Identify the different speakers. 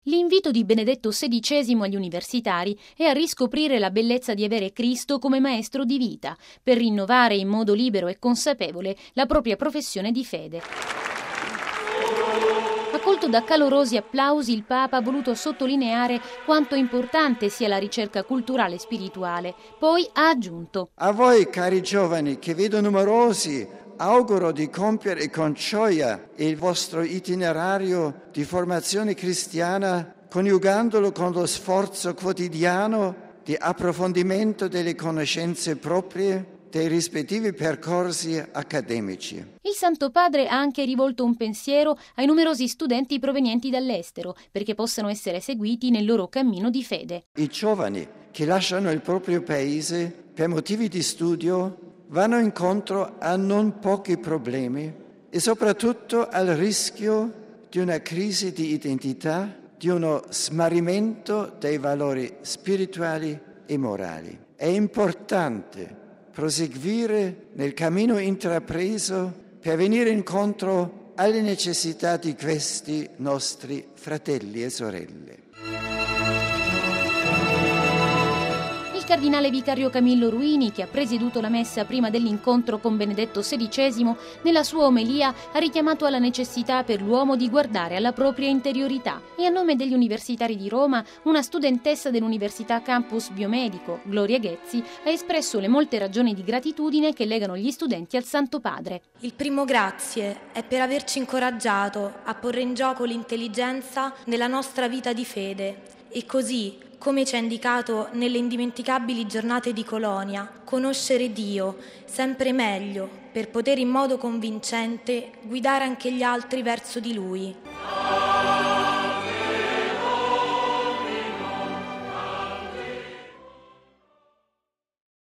Speaker 1: L'invito di Benedetto XVI agli universitari è a riscoprire la bellezza di avere Cristo come maestro di vita, per rinnovare in modo libero e consapevole la propria professione di fede. Accolto da calorosi applausi, il Papa ha voluto sottolineare quanto importante sia la ricerca culturale e spirituale. Poi ha aggiunto:
Speaker 2: a voi, cari giovani, che vedo numerosi, auguro di compiere con gioia il vostro itinerario di formazione cristiana, coniugandolo con lo sforzo quotidiano di approfondimento delle conoscenze proprie dei rispettivi percorsi accademici.
Speaker 1: Il Santo Padre ha anche rivolto un pensiero ai numerosi studenti provenienti dall'estero, perché possano essere seguiti nel loro cammino di fede.
Speaker 2: I giovani che lasciano il proprio paese per motivi di studio vanno incontro a non pochi problemi e soprattutto al rischio di una crisi di identità, di uno smarrimento dei valori spirituali e morali. È importante proseguire nel cammino intrapreso per venire incontro alle necessità di questi nostri fratelli e sorelle.
Speaker 1: Il cardinale vicario Camillo Ruini, che ha presieduto la messa prima dell'incontro con Benedetto XVI, nella sua omelia ha richiamato alla necessità per l'uomo di guardare alla propria interiorità e a nome degli universitari di Roma, una studentessa dell'Università Campus Biomedico, Gloria Ghezzi, ha espresso le molte ragioni di gratitudine che legano gli studenti al Santo Padre.
Speaker 3: Il primo grazie è per averci incoraggiato a porre in gioco l'intelligenza nella nostra vita di fede e così, come ci ha indicato nelle indimenticabili giornate di Colonia, conoscere Dio sempre meglio per poter in modo convincente guidare anche gli altri verso di Lui.